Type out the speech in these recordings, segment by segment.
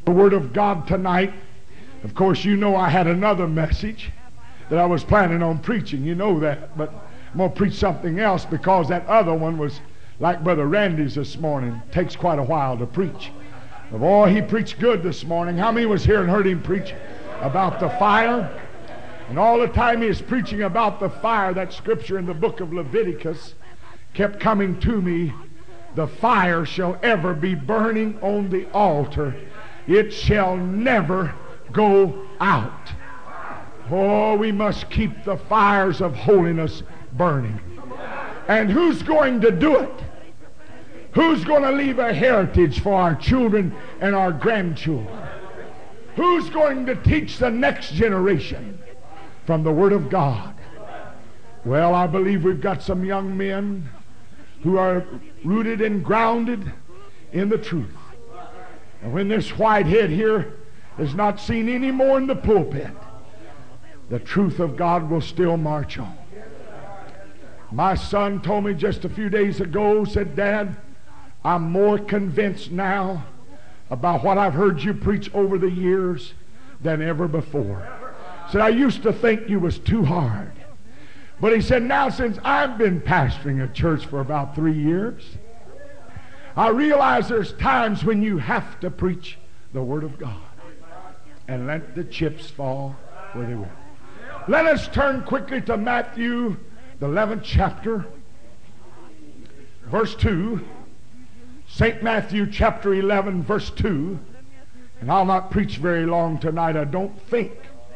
The Word of God tonight. Of course, you know I had another message that I was planning on preaching. You know that. But I'm going to preach something else because that other one was like Brother Randy's this morning. Takes quite a while to preach. But boy, he preached good this morning. How many was here and heard him preach about the fire? And all the time he was preaching about the fire, that scripture in the book of Leviticus kept coming to me. The fire shall ever be burning on the altar. It shall never go out. Oh, we must keep the fires of holiness burning. And who's going to do it? Who's going to leave a heritage for our children and our grandchildren? Who's going to teach the next generation from the Word of God? Well, I believe we've got some young men who are rooted and grounded in the truth. And when this whitehead here is not seen anymore in the pulpit, the truth of God will still march on. My son told me just a few days ago, said, Dad, I'm more convinced now about what I've heard you preach over the years than ever before. Said, I used to think you was too hard. But he said, now since I've been pastoring a church for about 3 years, I realize there's times when you have to preach the Word of God and let the chips fall where they will. Let us turn quickly to Matthew, the 11th chapter, verse 2. St. Matthew chapter 11, verse 2. And I'll not preach very long tonight, I don't think.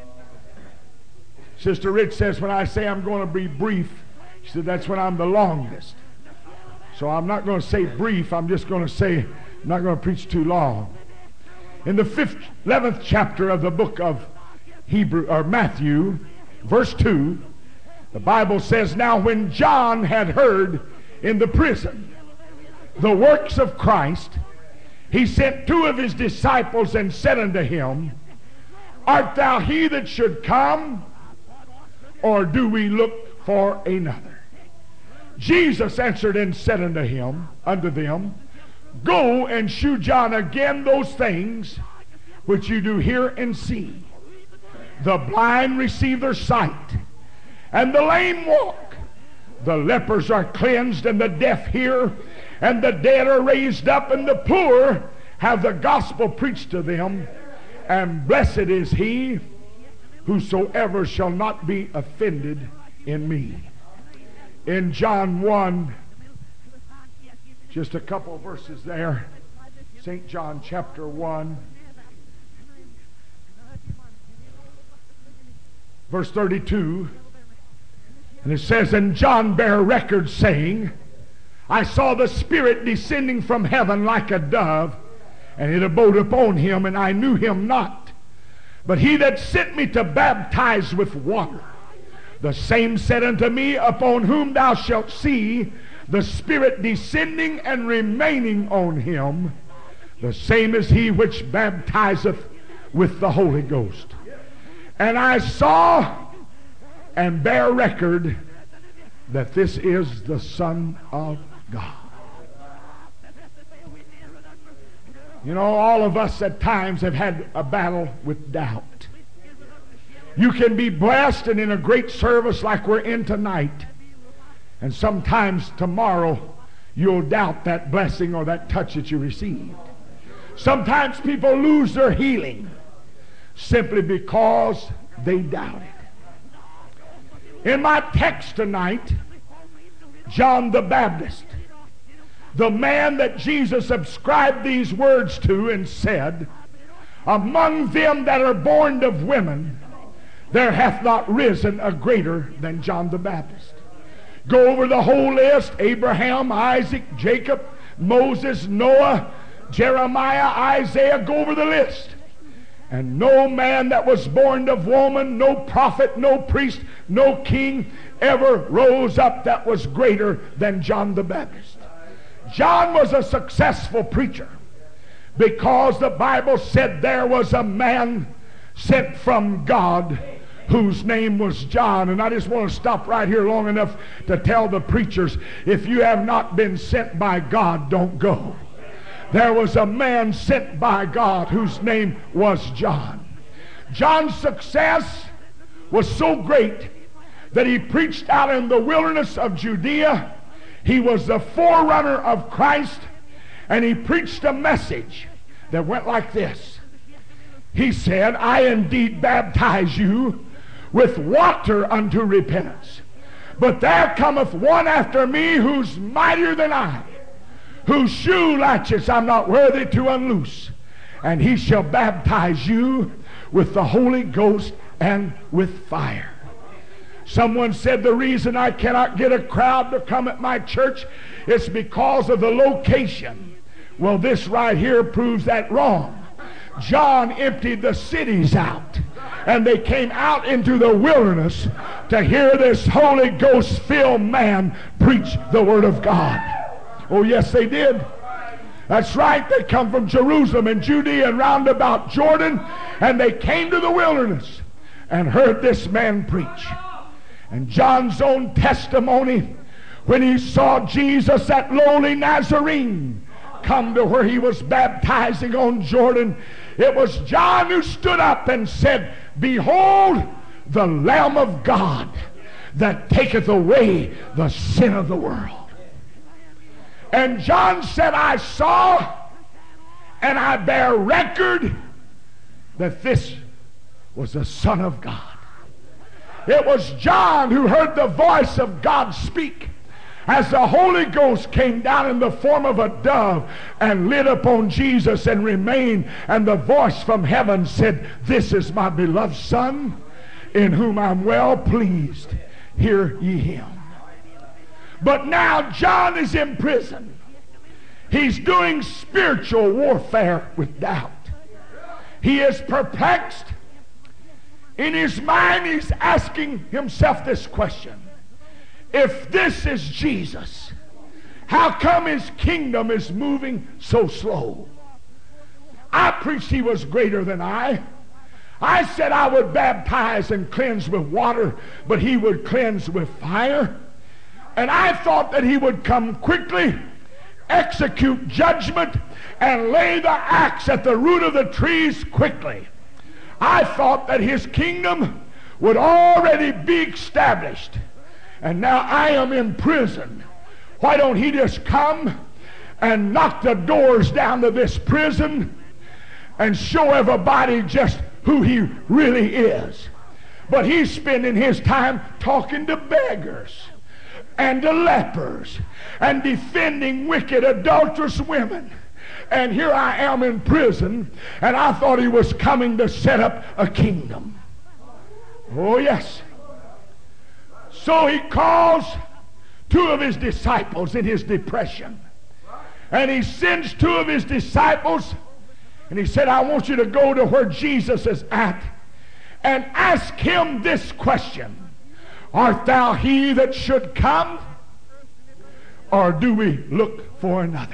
Sister Rich says when I say I'm going to be brief, she said that's when I'm the longest. So I'm not going to say brief, I'm just going to say I'm not going to preach too long. In the 11th chapter of the book of Matthew, verse 2, the Bible says, Now when John had heard in the prison the works of Christ, he sent 2 of his disciples and said unto him, Art thou he that should come, or do we look for another? Jesus answered and said unto them, Go and shew John again those things which you do hear and see. The blind receive their sight, and the lame walk. The lepers are cleansed, and the deaf hear, and the dead are raised up, and the poor have the gospel preached to them. And blessed is he whosoever shall not be offended in me. In John 1, just a couple of verses there, St. John chapter 1, verse 32, and it says, And John bare record, saying, I saw the Spirit descending from heaven like a dove, and it abode upon him, and I knew him not. But he that sent me to baptize with water, the same said unto me, Upon whom thou shalt see the Spirit descending and remaining on him, the same is he which baptizeth with the Holy Ghost. And I saw and bear record that this is the Son of God. You know, all of us at times have had a battle with doubt. You can be blessed and in a great service like we're in tonight, and sometimes tomorrow you'll doubt that blessing or that touch that you received. Sometimes people lose their healing simply because they doubted. In my text tonight, John the Baptist, the man that Jesus ascribed these words to and said, Among them that are born of women, there hath not risen a greater than John the Baptist. Go over the whole list: Abraham, Isaac, Jacob, Moses, Noah, Jeremiah, Isaiah. Go over the list. And no man that was born of woman, no prophet, no priest, no king ever rose up that was greater than John the Baptist. John was a successful preacher because the Bible said there was a man sent from God whose name was John. And I just want to stop right here long enough to tell the preachers, if you have not been sent by God, don't go. there was a man sent by God whose name was John. John's success was so great that he preached out in the wilderness of Judea. He was the forerunner of Christ, and he preached a message that went like this. He said, I indeed baptize you with water unto repentance, but there cometh one after me who's mightier than I, whose shoe latches I'm not worthy to unloose, and he shall baptize you with the Holy Ghost and with fire. Someone said the reason I cannot get a crowd to come at my church is because of the location. Well, this right here proves that wrong. John emptied the cities out, and they came out into the wilderness to hear this Holy Ghost-filled man preach the Word of God. Oh, yes, they did. That's right. They come from Jerusalem and Judea and round about Jordan, and they came to the wilderness and heard this man preach. And John's own testimony, when he saw Jesus, that lowly Nazarene, come to where he was baptizing on Jordan, it was John who stood up and said, Behold the Lamb of God that taketh away the sin of the world. And John said, I saw and I bear record that this was the Son of God. It was John who heard the voice of God speak as the Holy Ghost came down in the form of a dove and lit upon Jesus and remained, and the voice from heaven said, This is my beloved Son, in whom I'm well pleased. Hear ye him. But now John is in prison. He's doing spiritual warfare with doubt. He is perplexed. In his mind, he's asking himself this question. If this is Jesus, how come his kingdom is moving so slow? I preached he was greater than I. I said I would baptize and cleanse with water, but he would cleanse with fire. And I thought that he would come quickly, execute judgment, and lay the axe at the root of the trees quickly. I thought that his kingdom would already be established. And now I am in prison. Why don't he just come and knock the doors down to this prison and show everybody just who he really is? But he's spending his time talking to beggars and to lepers and defending wicked, adulterous women. And here I am in prison, and I thought he was coming to set up a kingdom. Oh, yes. So he calls two of his disciples in his depression. And he sends two of his disciples, and he said, I want you to go to where Jesus is at and ask him this question. Art thou he that should come, or do we look for another?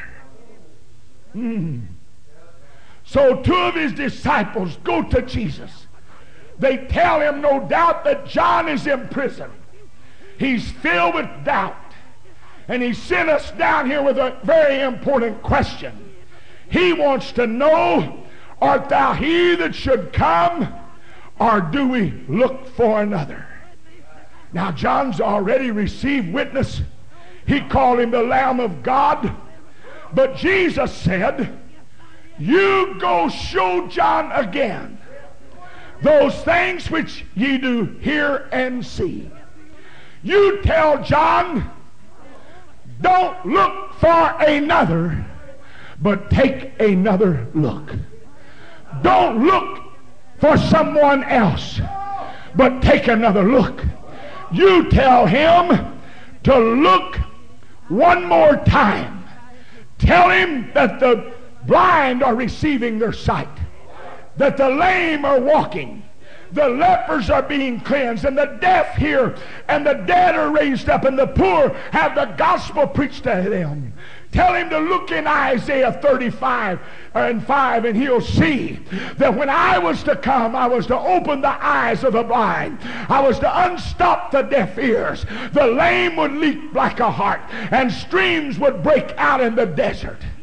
So two of his disciples go to Jesus. They tell him, no doubt, that John is in prison. He's filled with doubt. And he sent us down here with a very important question. He wants to know, art thou he that should come, or do we look for another? Now John's already received witness. He called him the Lamb of God. But Jesus said, you go show John again those things which ye do hear and see. You tell John, don't look for another, but take another look. Don't look for someone else, but take another look. You tell him to look one more time. Tell him that the blind are receiving their sight, that the lame are walking, the lepers are being cleansed, and the deaf hear, and the dead are raised up, and the poor have the gospel preached to them. Tell him to look in Isaiah 35 and 5, and he'll see that when I was to come, I was to open the eyes of the blind. I was to unstop the deaf ears. The lame would leap like a hart, and streams would break out in the desert.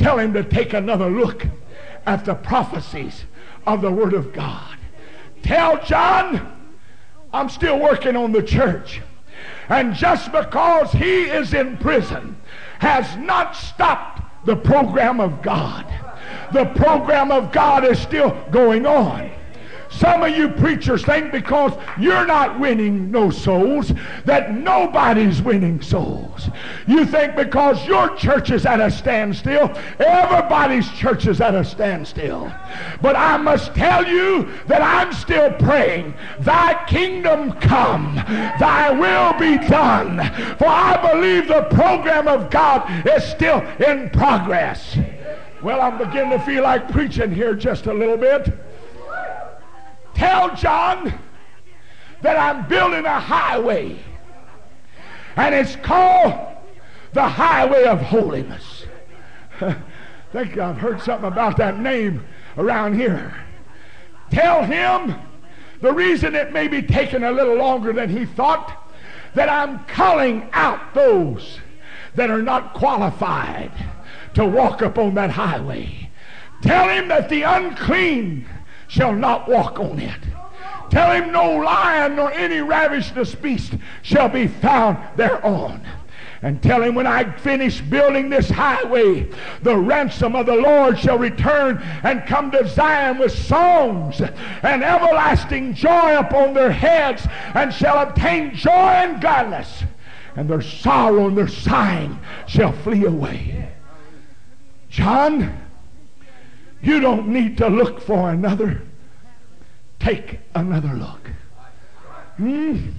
tell him to take another look at the prophecies of the Word of God. Tell John, I'm still working on the church. And just because he is in prison has not stopped the program of God. The program of God is still going on. Some of you preachers think because you're not winning no souls that nobody's winning souls. You think because your church is at a standstill, everybody's church is at a standstill. But I must tell you that I'm still praying, thy kingdom come, thy will be done. For I believe the program of God is still in progress. Well, I'm beginning to feel like preaching here just a little bit. Tell John that I'm building a highway, and it's called the Highway of Holiness. I think I've heard something about that name around here. Tell him the reason it may be taking a little longer than he thought, that I'm calling out those that are not qualified to walk upon that highway. Tell him that the unclean shall not walk on it. Tell him no lion nor any ravenous beast shall be found thereon. And tell him when I finish building this highway, the ransom of the Lord shall return and come to Zion with songs and everlasting joy upon their heads, and shall obtain joy and gladness, and their sorrow and their sighing shall flee away. John, you don't need to look for another. Take another look. You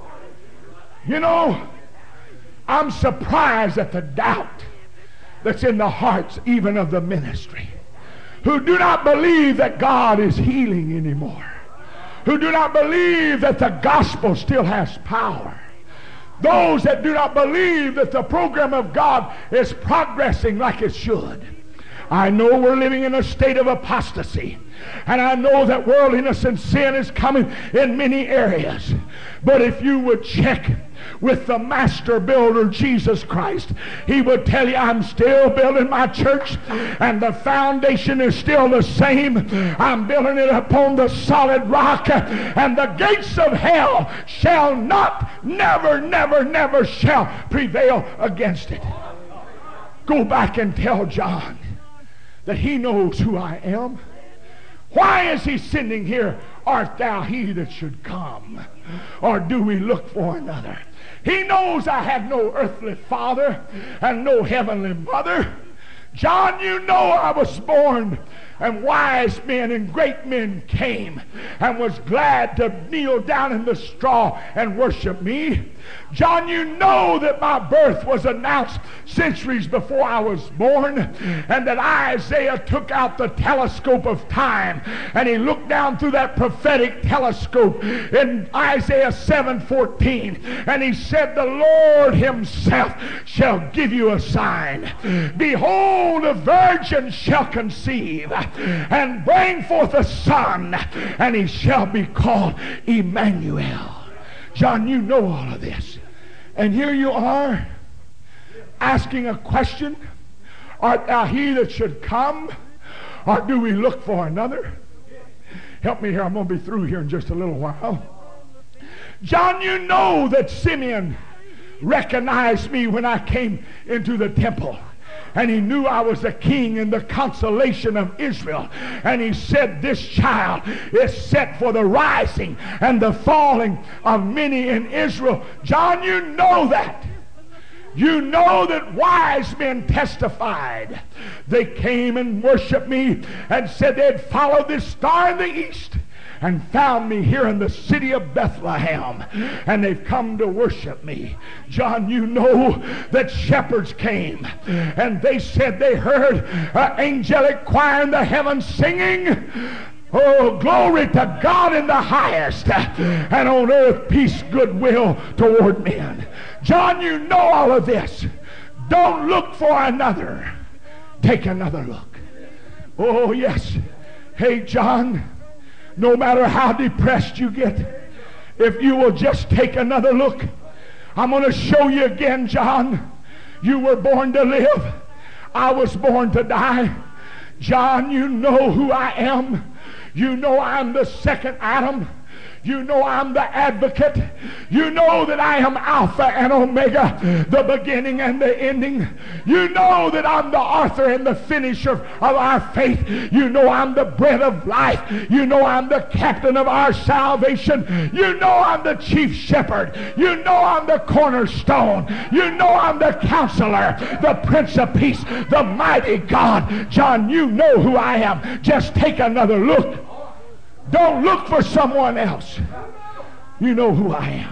know, I'm surprised at the doubt that's in the hearts even of the ministry, who do not believe that God is healing anymore, who do not believe that the gospel still has power, those that do not believe that the program of God is progressing like it should. I know we're living in a state of apostasy, and I know that worldliness and sin is coming in many areas. But if you would check with the master builder, Jesus Christ, he would tell you, I'm still building my church, and the foundation is still the same. I'm building it upon the solid rock, and the gates of hell shall not, never shall prevail against it. Go back and tell John that he knows who I am. Why is he sending here, art thou he that should come? Or do we look for another? He knows I had no earthly father and no heavenly mother. John, you know I was born, and wise men and great men came and was glad to kneel down in the straw and worship me. John, you know that my birth was announced centuries before I was born, and that Isaiah took out the telescope of time and he looked down through that prophetic telescope in Isaiah 7:14, and he said, the Lord himself shall give you a sign. Behold, a virgin shall conceive and bring forth a son, and he shall be called Emmanuel. John, you know all of this. And here you are asking a question. Art thou he that should come? Or do we look for another? Help me here. I'm going to be through here in just a little while. John, you know that Simeon recognized me when I came into the temple. And he knew I was the king and the consolation of Israel. And he said, this child is set for the rising and the falling of many in Israel. John, you know that. You know that wise men testified. They came and worshiped me and said they'd follow this star in the east and found me here in the city of Bethlehem, and they've come to worship me. John, you know that shepherds came and they said they heard an angelic choir in the heavens singing, oh, glory to God in the highest, and on earth peace, goodwill toward men. John, you know all of this. Don't look for another. Take another look. Oh, yes. Hey, John, no matter how depressed you get, if you will just take another look, I'm going to show you again, John. You were born to live. I was born to die. John, you know who I am. You know I'm the second Adam. You know I'm the advocate. You know that I am Alpha and Omega, the beginning and the ending. You know that I'm the author and the finisher of our faith. You know I'm the bread of life. You know I'm the captain of our salvation. You know I'm the chief shepherd. You know I'm the cornerstone. You know I'm the counselor, the Prince of Peace, the mighty God. John, you know who I am. Just take another look. Don't look for someone else. You know who I am.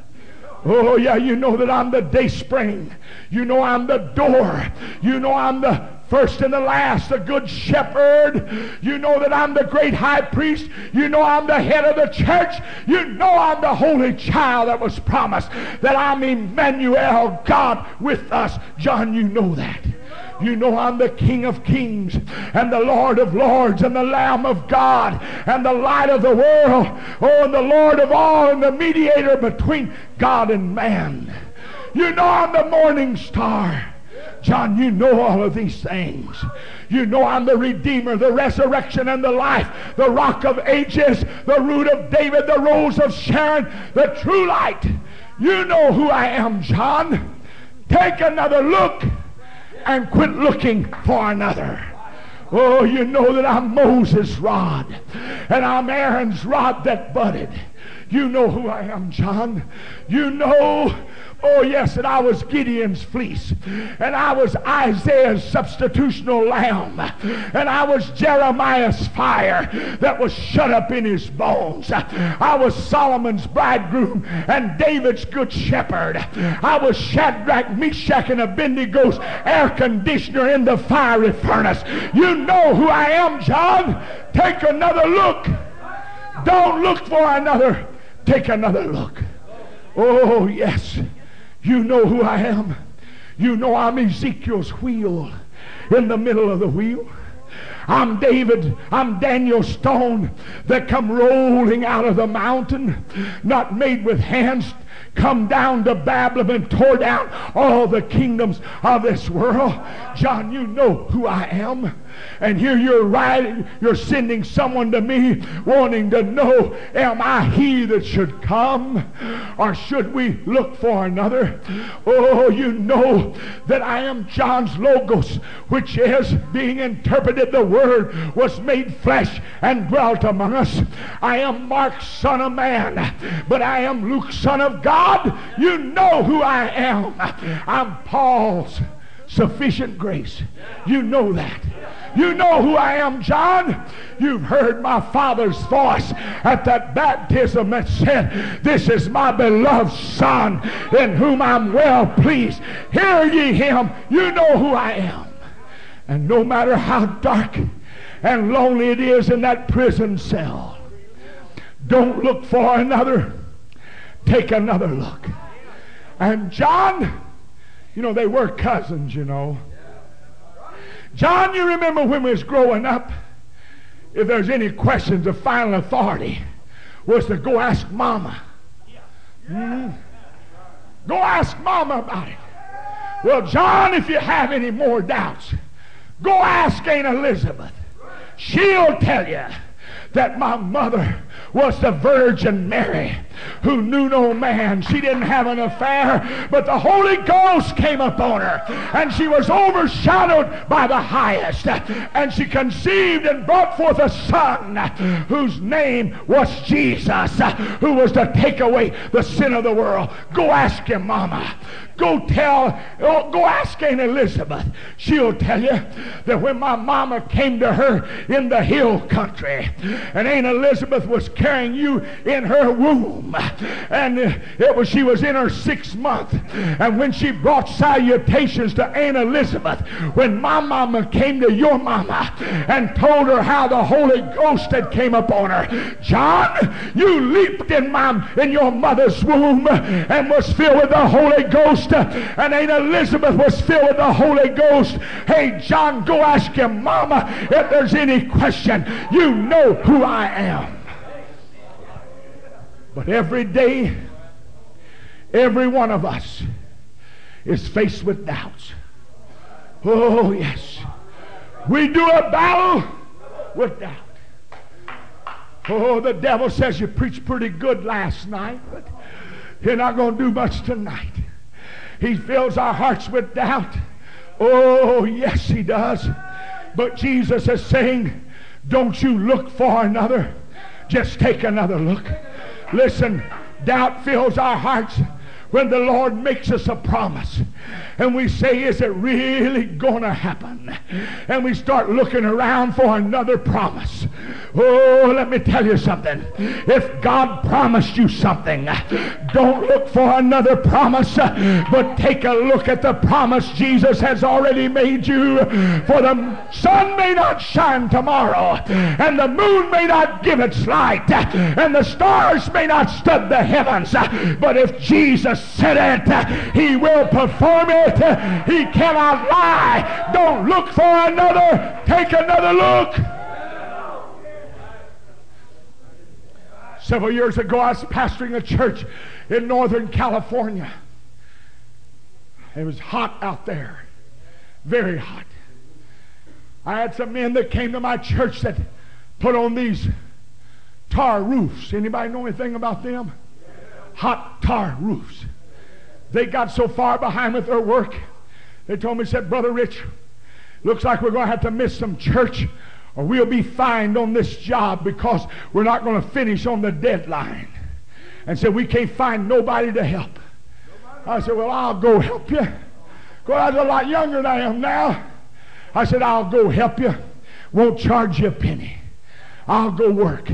Oh yeah, you know that I'm the day spring. You know I'm the door. You know I'm the first and the last, the good shepherd. You know that I'm the great high priest. You know I'm the head of the church. You know I'm the holy child that was promised, that I'm Emmanuel, God with us. John, you know that. You know I'm the King of Kings and the Lord of Lords and the Lamb of God and the light of the world. Oh, and the Lord of all and the mediator between God and man. You know I'm the morning star. John, you know all of these things. You know I'm the Redeemer, the resurrection and the life, the Rock of Ages, the Root of David, the Rose of Sharon, the true light. You know who I am, John. Take another look and quit looking for another. Oh, you know that I'm Moses' rod and I'm Aaron's rod that budded. You know who I am, John. You know, oh yes, that I was Gideon's fleece and I was Isaiah's substitutional lamb and I was Jeremiah's fire that was shut up in his bones. I was Solomon's bridegroom and David's good shepherd. I was Shadrach, Meshach, and Abednego's air conditioner in the fiery furnace. You know who I am, John. Take another look. Don't look for another. Take another look. Oh yes, you know who I am. You know I'm Ezekiel's wheel in the middle of the wheel. I'm David, I'm Daniel's stone that come rolling out of the mountain, not made with hands, come down to Babylon and tore down all the kingdoms of this world. John, you know who I am. And here you're sending someone to me wanting to know, am I he that should come, or should we look for another? Oh, you know that I am John's Logos, which is being interpreted, the Word was made flesh and dwelt among us. I am Mark's son of man, but I am Luke's son of God. You know who I am. I'm Paul's sufficient grace. You know that. You know who I am, John. You've heard my Father's voice at that baptism that said, this is my beloved Son in whom I'm well pleased. Hear ye him. You know who I am. And no matter how dark and lonely it is in that prison cell, don't look for another. Take another look. And John, you know, they were cousins, you know. John, you remember when we was growing up, if there's any questions of final authority, was to go ask Mama. Go ask Mama about it. Well, John, if you have any more doubts, go ask Aunt Elizabeth. She'll tell you that my mother was the Virgin Mary who knew no man. She didn't have an affair, but the Holy Ghost came upon her, and she was overshadowed by the highest, and she conceived and brought forth a son whose name was Jesus, who was to take away the sin of the world. Go ask your mama. Go ask Aunt Elizabeth. She'll tell you that when my mama came to her in the hill country, and Aunt Elizabeth was carrying you in her womb, and she was in her 6th month, and when she brought salutations to Aunt Elizabeth, when my mama came to your mama and told her how the Holy Ghost had came upon her, John, you leaped in your mother's womb and was filled with the Holy Ghost, and Aunt Elizabeth was filled with the Holy Ghost. Hey, John, go ask your mama if there's any question. You know who I am. But every day, every one of us is faced with doubts. Oh, yes. We do a battle with doubt. Oh, the devil says you preached pretty good last night, but you're not going to do much tonight. He fills our hearts with doubt. Oh, yes, he does. But Jesus is saying, don't you look for another. Just take another look. Listen, doubt fills our hearts when the Lord makes us a promise and we say, is it really going to happen? And we start looking around for another promise. Oh, let me tell you something. If God promised you something, don't look for another promise, but take a look at the promise Jesus has already made you. For the sun may not shine tomorrow, and the moon may not give its light, and the stars may not stud the heavens, but if Jesus said it, he will perform it. He cannot lie. Don't look for another. Take another look. Several years ago, I was pastoring a church in Northern California. It was hot out there. Very hot. I had some men that came to my church that put on these tar roofs. Anybody know anything about them? Hot tar roofs. They got so far behind with their work, they told me, said, Brother Rich, looks like we're going to have to miss some church or we'll be fined on this job because we're not going to finish on the deadline. And said, we can't find nobody to help. I said, well, I'll go help you. Well, I was a lot younger than I am now. I said, I'll go help you. Won't charge you a penny. I'll go work.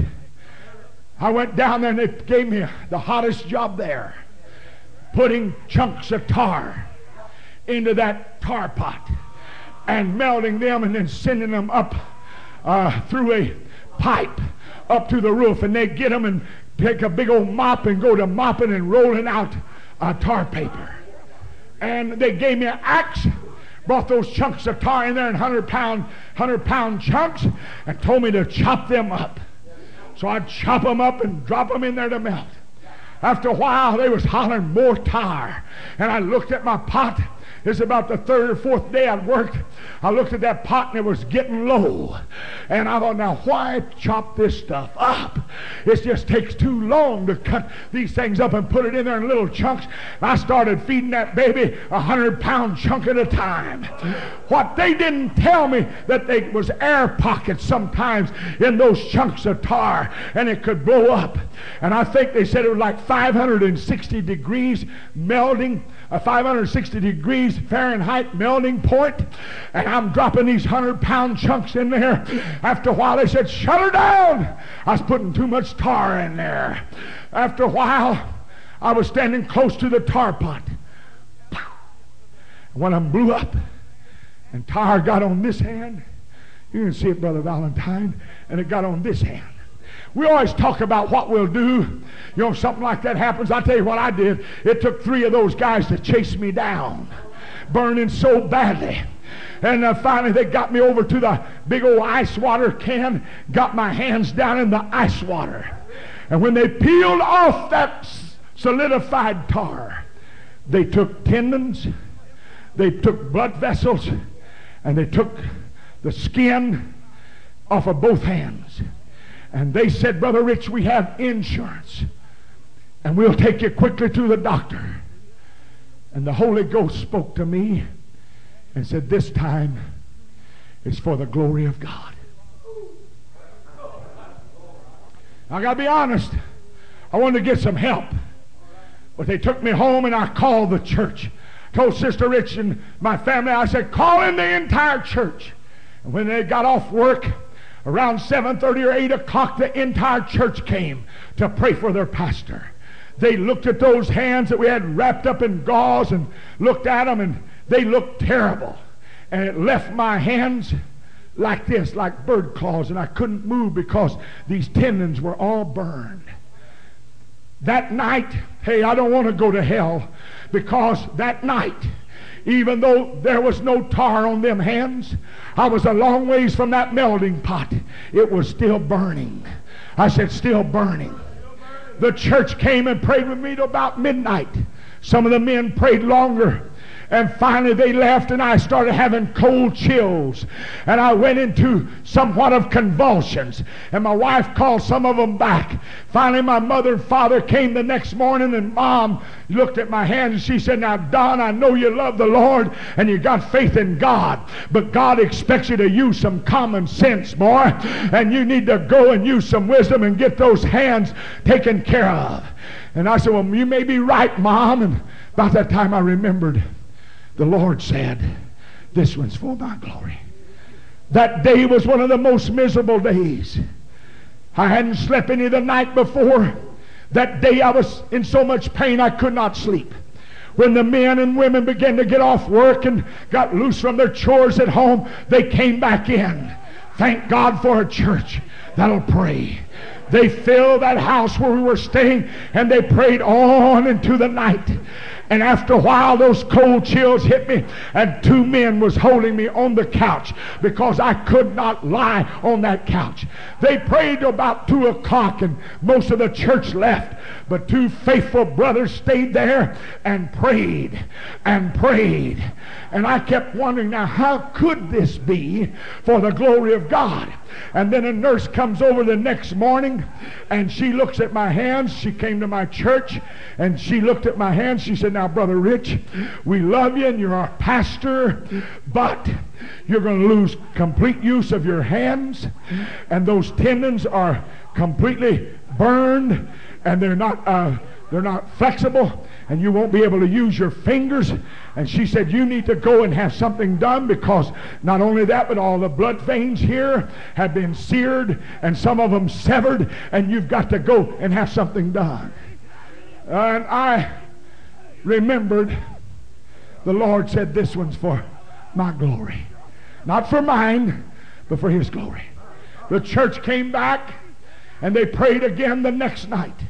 I went down there and they gave me the hottest job there. Putting chunks of tar into that tar pot and melting them and then sending them up through a pipe up to the roof, and they get them and take a big old mop and go to mopping and rolling out tar paper. And they gave me an axe, brought those chunks of tar in there in 100-pound chunks, and told me to chop them up. So I'd chop them up and drop them in there to melt. After a while, they was hollering more tar. And I looked at my pot. It's about the third or fourth day I'd worked. I looked at that pot and it was getting low. And I thought, now why chop this stuff up? It just takes too long to cut these things up and put it in there in little chunks. And I started feeding that baby 100-pound chunk at a time. What they didn't tell me, that there was air pockets sometimes in those chunks of tar and it could blow up. And I think they said it was like 560 degrees melting, a 560 degrees Fahrenheit melting point, and I'm dropping these 100-pound chunks in there. After a while they said, shut her down. I was putting too much tar in there. After a while I was standing close to the tar pot. One of them blew up and tar got on this hand. You can see it, Brother Valentine, and it got on this hand. We always talk about what we'll do. You know, something like that happens. I'll tell you what I did. It took 3 of those guys to chase me down, burning so badly. And finally they got me over to the big old ice water can, got my hands down in the ice water. And when they peeled off that solidified tar, they took tendons, they took blood vessels, and they took the skin off of both hands. And they said, Brother Rich, we have insurance, and we'll take you quickly to the doctor. And the Holy Ghost spoke to me and said, this time is for the glory of God. I got to be honest, I wanted to get some help. But they took me home and I called the church. Told Sister Rich and my family, I said, call in the entire church. And when they got off work, around 7:30 or 8 o'clock, the entire church came to pray for their pastor. They looked at those hands that we had wrapped up in gauze and looked at them, and they looked terrible. And it left my hands like this, like bird claws, and I couldn't move because these tendons were all burned. That night, hey, I don't want to go to hell, because that night, even though there was no tar on them hands, I was a long ways from that melting pot. It was still burning. I said, still burning. The church came and prayed with me till about midnight. Some of the men prayed longer. And finally they left, and I started having cold chills. And I went into somewhat of convulsions. And my wife called some of them back. Finally my mother and father came the next morning, and Mom looked at my hands and she said, "Now Don, I know you love the Lord and you got faith in God, but God expects you to use some common sense, boy. And you need to go and use some wisdom and get those hands taken care of." And I said, "Well, you may be right, Mom." And about that time I remembered the Lord said, "This one's for my glory." That day was one of the most miserable days. I hadn't slept any the night before. That day I was in so much pain I could not sleep. When the men and women began to get off work and got loose from their chores at home, they came back in. Thank God for a church that'll pray. They filled that house where we were staying, and they prayed on into the night. And after a while, those cold chills hit me, and two men was holding me on the couch because I could not lie on that couch. They prayed till about 2 o'clock, and most of the church left. But two faithful brothers stayed there and prayed and prayed. And I kept wondering, now how could this be for the glory of God? And then a nurse comes over the next morning, and she looks at my hands. She came to my church, and she looked at my hands. She said, "Now, Brother Rich, we love you, and you're our pastor, but you're going to lose complete use of your hands, and those tendons are completely burned, and they're not flexible, and you won't be able to use your fingers." And she said, "You need to go and have something done, because not only that, but all the blood veins here have been seared and some of them severed, and you've got to go and have something done." And I remembered the Lord said, "This one's for my glory." Not for mine, but for His glory. The church came back, and they prayed again the next night.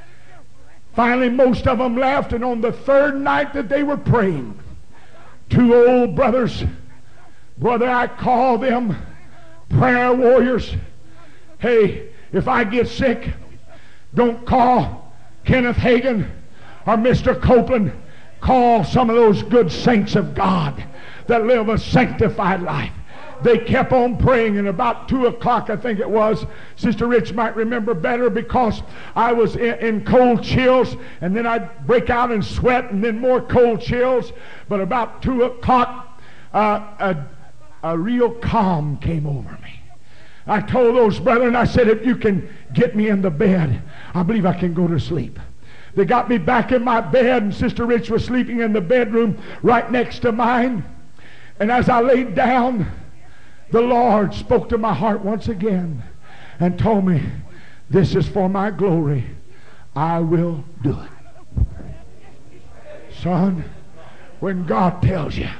Finally, most of them left, and on the third night that they were praying, two old brothers, brother, I call them prayer warriors. Hey, if I get sick, don't call Kenneth Hagin or Mr. Copeland. Call some of those good saints of God that live a sanctified life. They kept on praying, and about 2 o'clock, I think it was, Sister Rich might remember better, because I was in cold chills, and then I'd break out in sweat, and then more cold chills. But about 2 o'clock, a real calm came over me. I told those brethren, I said, "If you can get me in the bed, I believe I can go to sleep." They got me back in my bed, and Sister Rich was sleeping in the bedroom right next to mine. And as I laid down, the Lord spoke to my heart once again and told me, "This is for my glory. I will do it." Son, when God tells you.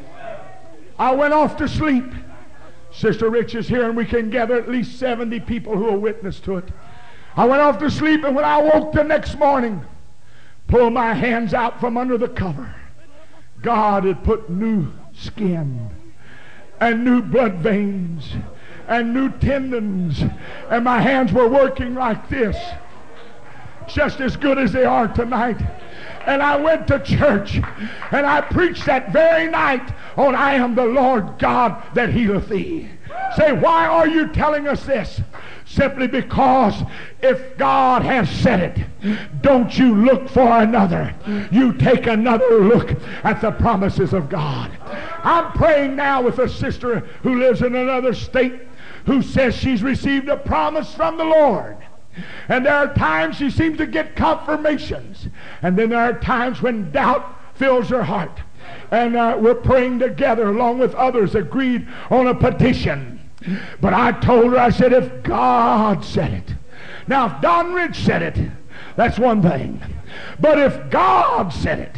I went off to sleep. Sister Rich is here, and we can gather at least 70 people who will witness to it. I went off to sleep, and when I woke the next morning, pulled my hands out from under the cover, God had put new skin and new blood veins and new tendons, and my hands were working like this, just as good as they are tonight. And I went to church, and I preached that very night on "I am the Lord God that healeth thee." Say, why are you telling us this? Simply because if God has said it, don't you look for another. You take another look at the promises of God. I'm praying now with a sister who lives in another state, who says she's received a promise from the Lord. And there are times she seems to get confirmations. And then there are times when doubt fills her heart. And we're praying together along with others, agreed on a petition. But I told her, I said, if God said it. Now, if Don Rich said it, that's one thing. But if God said it,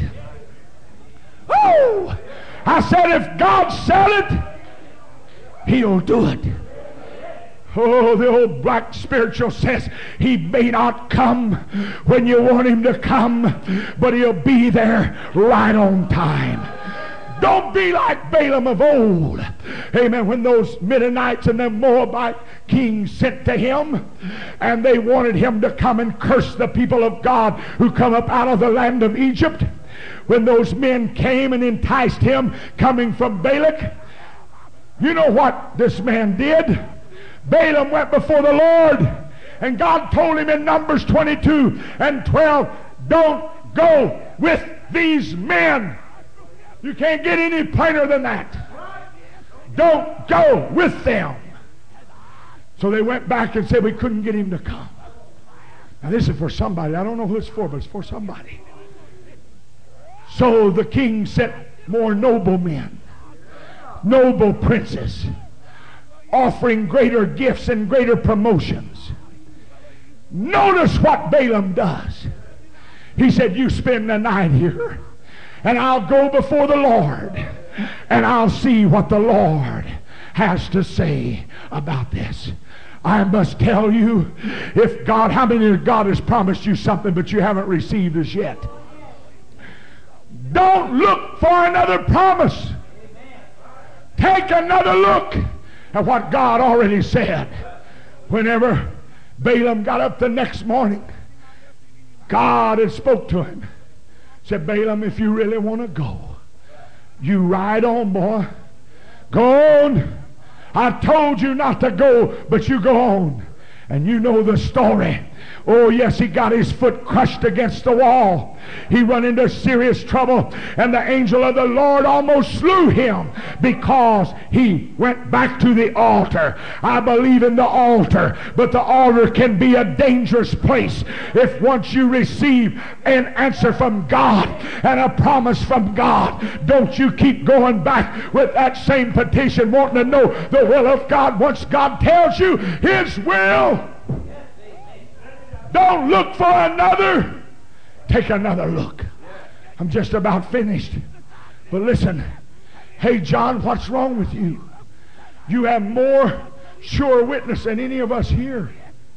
oh, I said, if God said it, He'll do it. Oh, the old black spiritual says He may not come when you want Him to come, but He'll be there right on time. Don't be like Balaam of old. Amen. When those Midianites and the Moabite kings sent to him, and they wanted him to come and curse the people of God who come up out of the land of Egypt. when those men came and enticed him coming from Balak, you know what this man did? Balaam went before the Lord, and God told him in Numbers 22 and 12, don't go with these men. You can't get any plainer than that. Don't go with them. So they went back and said, we couldn't get him to come. Now this is for somebody. I don't know who it's for, but it's for somebody. So the king sent more noble men, noble princes, offering greater gifts and greater promotions. Notice what Balaam does. He said, you spend the night here, and I'll go before the Lord, and I'll see what the Lord has to say about this. I must tell you, if God, how many of God has promised you something but you haven't received as yet? Don't look for another promise. Take another look at what God already said. Whenever Balaam got up the next morning, God had spoke to him. Said, Balaam, if you really want to go, you ride on, boy. Go on. I told you not to go, but you go on. And you know the story. Oh yes, he got his foot crushed against the wall. He run into serious trouble, and the angel of the Lord almost slew him because he went back to the altar. I believe in the altar, but the altar can be a dangerous place if once you receive an answer from God and a promise from God, don't you keep going back with that same petition, wanting to know the will of God. Once God tells you His will, don't look for another. Take another look. I'm just about finished. But listen. Hey, John, what's wrong with you? You have more sure witness than any of us here.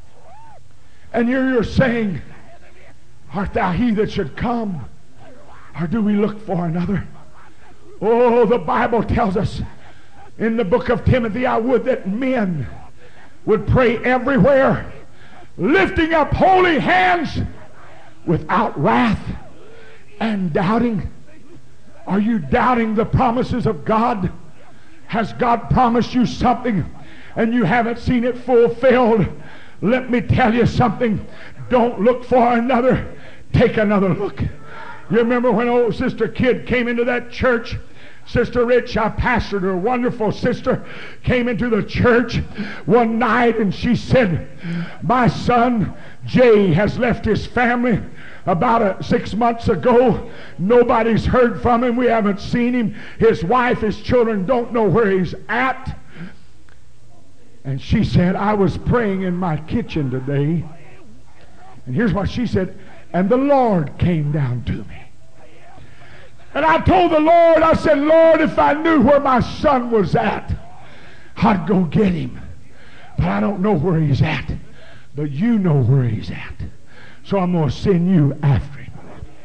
And you're saying, art thou he that should come? Or do we look for another? Oh, the Bible tells us in the book of Timothy, I would that men would pray everywhere, lifting up holy hands without wrath and doubting. Are you doubting the promises of God? Has God promised you something and you haven't seen it fulfilled? Let me tell you something. Don't look for another. Take another look. You remember when old Sister Kidd came into that church? Sister Rich, I pastored her, wonderful sister, came into the church one night and she said, my son Jay has left his family about 6 months ago. Nobody's heard from him. We haven't seen him. His wife, his children don't know where he's at. And she said, I was praying in my kitchen today. And here's what she said, and the Lord came down to me. And I told the Lord, I said, Lord, if I knew where my son was at, I'd go get him. But I don't know where he's at. But you know where he's at. So I'm going to send you after him.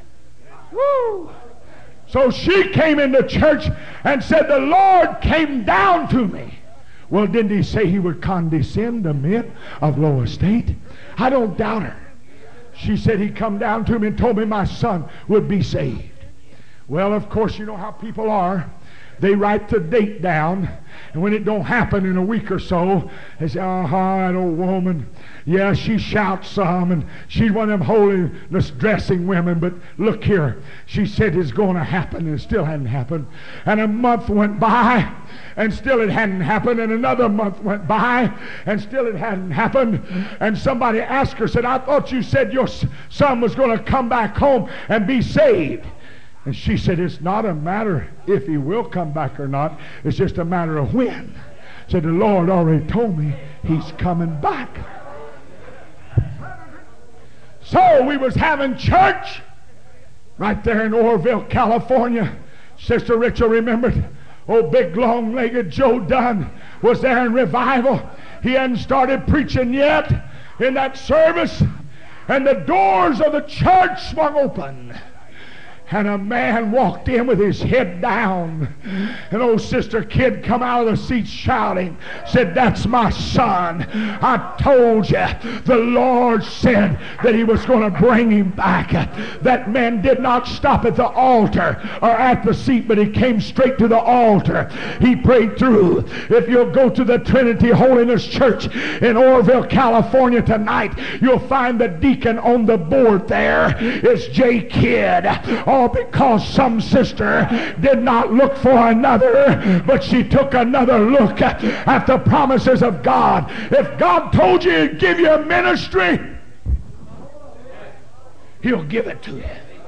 Woo! So she came into church and said, the Lord came down to me. Well, didn't he say he would condescend to men of low estate? I don't doubt her. She said he come down to me and told me my son would be saved. Well, of course, you know how people are. They write the date down, and when it don't happen in a week or so, they say, that old woman, yeah, she shouts some, and she's one of them holiness dressing women, but look here, she said it's going to happen, and it still hadn't happened. And a month went by, and still it hadn't happened, and another month went by, and still it hadn't happened. And somebody asked her, said, I thought you said your son was going to come back home and be saved. And she said, it's not a matter if he will come back or not. It's just a matter of when. Said, the Lord already told me he's coming back. So we was having church right there in Orville, California. Sister Rachel remembered. Oh, big long-legged Joe Dunn was there in revival. He hadn't started preaching yet in that service. And the doors of the church swung open. and a man walked in with his head down. And old Sister Kidd come out of the seat shouting, said, "That's my son. I told you the Lord said that he was going to bring him back." That man did not stop at the altar or at the seat, but he came straight to the altar. He prayed through. If you'll go to the Trinity Holiness Church in Oroville, California tonight, you'll find the deacon on the board there is J. Kidd. All because some sister did not look for another, but she took another look at the promises of God. If God told you to give you a ministry, He'll give it to you.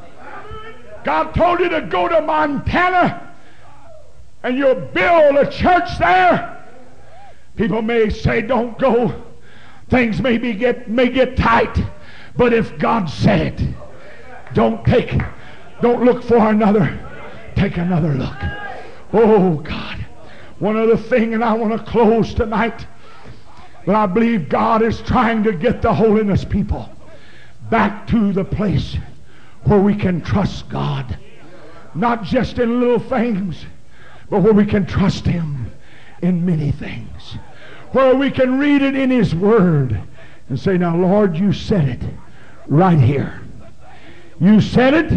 God told you to go to Montana and you'll build a church there. People may say, "Don't go. Things may get tight." But if God said it, don't look for another. Take another look. Oh God. One other thing, and I want to close tonight. But I believe God is trying to get the holiness people back to the place where we can trust God. Not just in little things, but where we can trust Him in many things. Where we can read it in His Word and say, "Now Lord, you said it right here. You said it,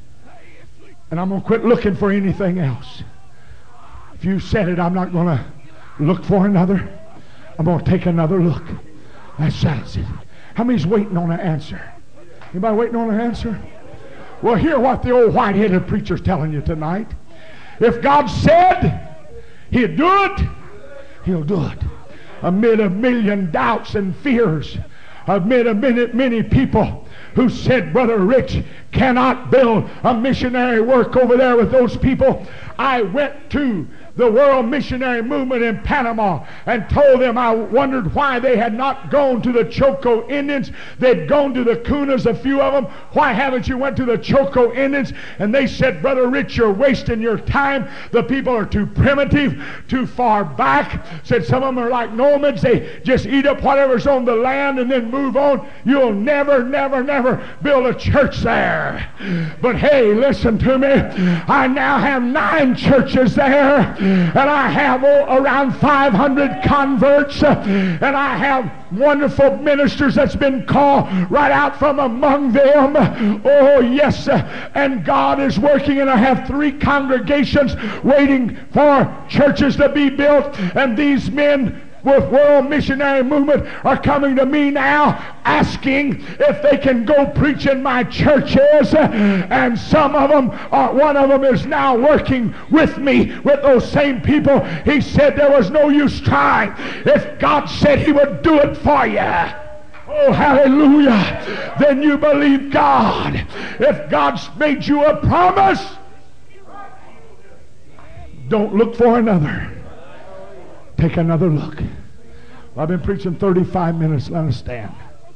and I'm going to quit looking for anything else. If you said it, I'm not going to look for another. I'm going to take another look." That settles it. How many's waiting on an answer? Anybody waiting on an answer? Well, hear what the old white-headed preacher's telling you tonight. If God said He'd do it, He'll do it. Amid a million doubts and fears, amid many people who said, "Brother Rich cannot build a missionary work over there with those people," I went to the World Missionary Movement in Panama and told them I wondered why they had not gone to the Choco Indians. They'd gone to the Kunas, a few of them. "Why haven't you went to the Choco Indians?" And they said, "Brother Rich, you're wasting your time. The people are too primitive, too far back." Said some of them are like nomads. They just eat up whatever's on the land and then move on. You'll never build a church there. But hey, listen to me. I now have 9 churches there. And I have around 500 converts, and I have wonderful ministers that's been called right out from among them. Oh yes, and God is working, and I have 3 congregations waiting for churches to be built, and these men with World Missionary Movement are coming to me now asking if they can go preach in my churches. And some of them, one of them is now working with me with those same people. He said there was no use trying. If God said He would do it for you, oh hallelujah, then you believe God. If God's made you a promise, don't look for another. Take another look. Well, I've been preaching 35 minutes. Let us stand.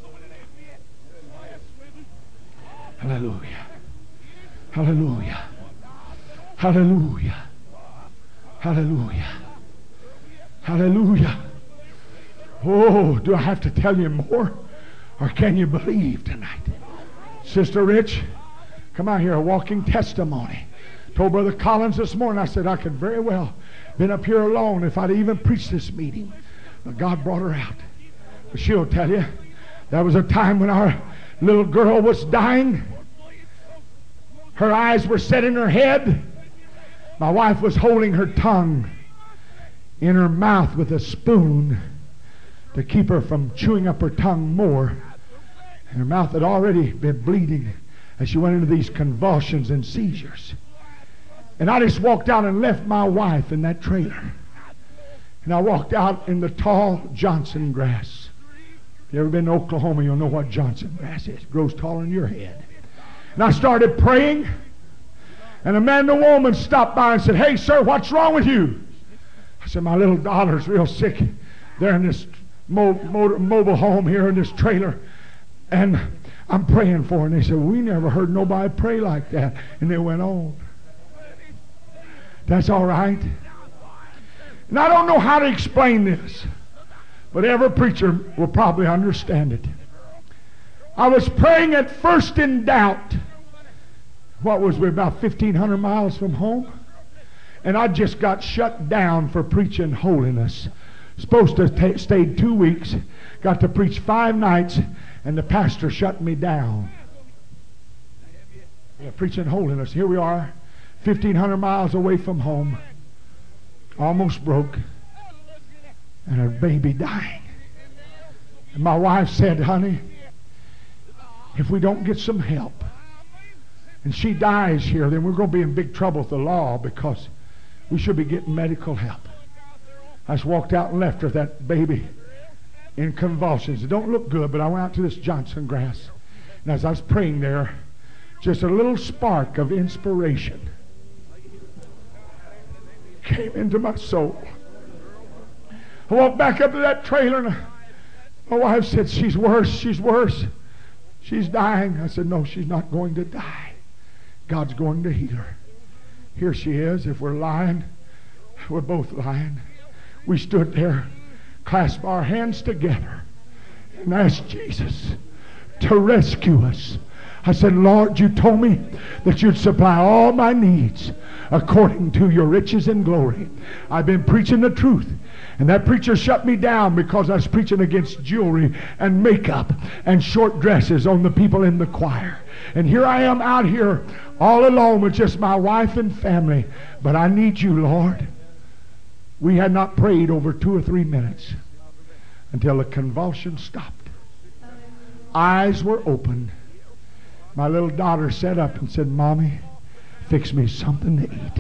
Hallelujah. Hallelujah. Hallelujah. Hallelujah. Hallelujah. Oh, do I have to tell you more? Or can you believe tonight? Sister Rich, come out here, a walking testimony. Told Brother Collins this morning, I said I could very well been up here alone if I'd even preached this meeting. But God brought her out. But she'll tell you, there was a time when our little girl was dying. Her eyes were set in her head. My wife was holding her tongue in her mouth with a spoon to keep her from chewing up her tongue more. And her mouth had already been bleeding as she went into these convulsions and seizures. And I just walked out and left my wife in that trailer. And I walked out in the tall Johnson grass. If you ever been to Oklahoma, you'll know what Johnson grass is. It grows taller than your head. And I started praying. And a man and a woman stopped by and said, "Hey, sir, what's wrong with you?" I said, "My little daughter's real sick. They're in this mobile home here in this trailer. And I'm praying for her." And they said, "We never heard nobody pray like that." And they went on. That's all right. And I don't know how to explain this, but every preacher will probably understand it. I was praying at first in doubt. What was we, about 1,500 miles from home? And I just got shut down for preaching holiness. Supposed to stayed 2 weeks, got to preach 5 nights, and the pastor shut me down. Yeah, preaching holiness. Here we are, 1,500 miles away from home, almost broke, and a baby dying. And my wife said, honey, if we don't get some help, and she dies here, then we're going to be in big trouble with the law, because we should be getting medical help. I just walked out and left her, that baby in convulsions. It don't look good, but I went out to this Johnson grass, and as I was praying there, just a little spark of inspiration came into my soul. I walked back up to that trailer, and my wife said, she's worse, she's worse. She's dying. I said, no, she's not going to die. God's going to heal her. Here she is. If we're lying, we're both lying. We stood there, clasped our hands together, and asked Jesus to rescue us. I said, Lord, you told me that you'd supply all my needs according to your riches and glory. I've been preaching the truth. And that preacher shut me down because I was preaching against jewelry and makeup and short dresses on the people in the choir. And here I am out here all alone with just my wife and family. But I need you, Lord. We had not prayed over 2 or 3 minutes until the convulsion stopped. Eyes were open. My little daughter sat up and said, Mommy, fix me something to eat.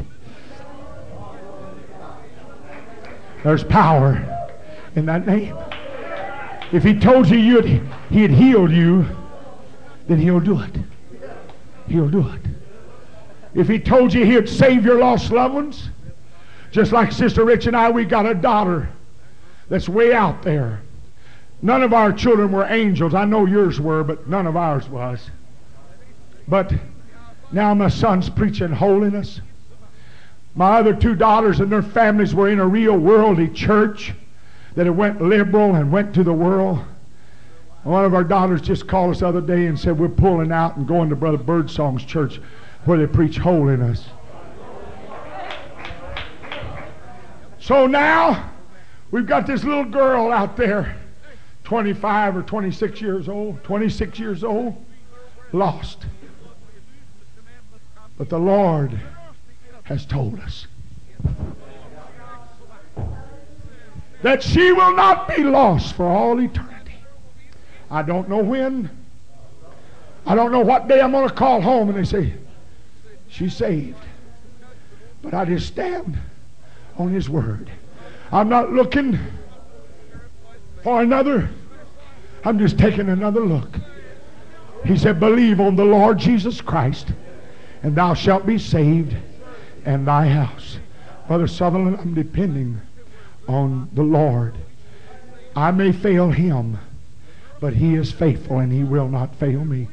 There's power in that name. If he told you he had healed you, then he'll do it. He'll do it. If he told you he had saved your lost loved ones, just like Sister Rich and I, we got a daughter that's way out there. None of our children were angels. I know yours were, but none of ours was. But now my son's preaching holiness. My other 2 daughters and their families were in a real worldly church that had went liberal and went to the world. One of our daughters just called us the other day and said, we're pulling out and going to Brother Birdsong's church where they preach holiness. So now we've got this little girl out there, 25 or 26 years old, lost. But the Lord has told us that she will not be lost for all eternity. I don't know when. I don't know what day I'm going to call home and they say, she's saved. But I just stand on His Word. I'm not looking for another. I'm just taking another look. He said, believe on the Lord Jesus Christ, and thou shalt be saved, and thy house. Brother Sutherland, I'm depending on the Lord. I may fail Him, but He is faithful, and He will not fail me.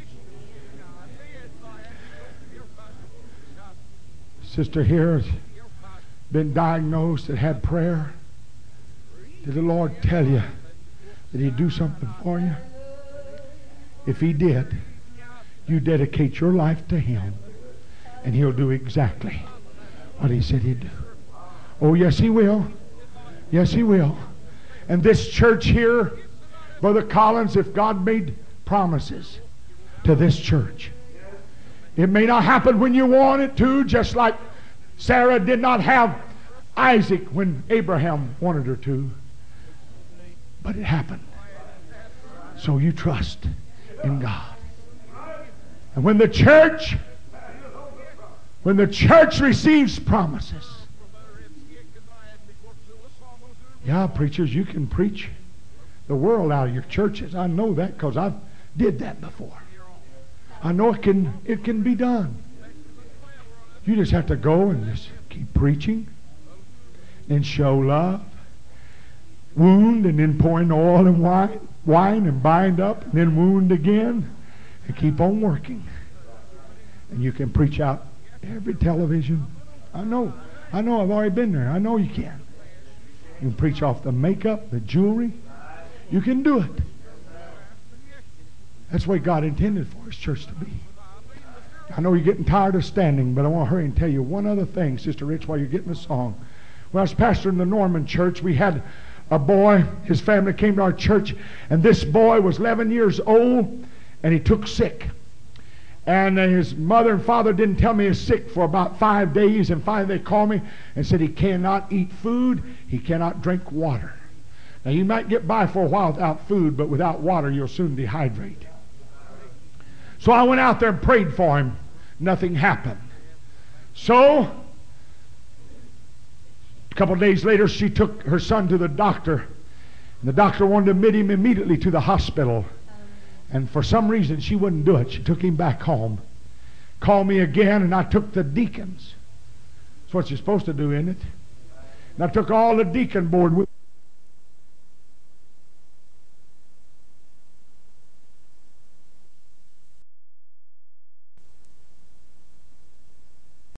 Sister here has been diagnosed and had prayer. Did the Lord tell you that He'd do something for you? If He did, you dedicate your life to Him, and He'll do exactly what He said He'd do. Oh, yes, He will. Yes, He will. And this church here, Brother Collins, if God made promises to this church, it may not happen when you want it to, just like Sarah did not have Isaac when Abraham wanted her to. But it happened. So you trust in God. And when the church receives promises, yeah, preachers, you can preach the world out of your churches. I know that because I've did that before. I know it can be done. You just have to go and just keep preaching and show love, wound, and then pour in oil and wine and bind up, and then wound again, and keep on working. And you can preach out every television. I know, I've already been there. I know you can. You can preach off the makeup, the jewelry. You can do it. That's what God intended for His church to be. I know you're getting tired of standing, but I want to hurry and tell you one other thing, Sister Rich, while you're getting the song. When I was pastoring the Norman church, we had a boy. His family came to our church, and this boy was 11 years old, and he took sick. And his mother and father didn't tell me he was sick for about 5 days, and finally they called me and said he cannot eat food, he cannot drink water. Now you might get by for a while without food, but without water you'll soon dehydrate. So I went out there and prayed for him. Nothing happened. So a couple of days later she took her son to the doctor, and the doctor wanted to admit him immediately to the hospital. And for some reason she wouldn't do it. She took him back home. Called me again, and I took the deacons. That's what you're supposed to do, isn't it? And I took all the deacon board with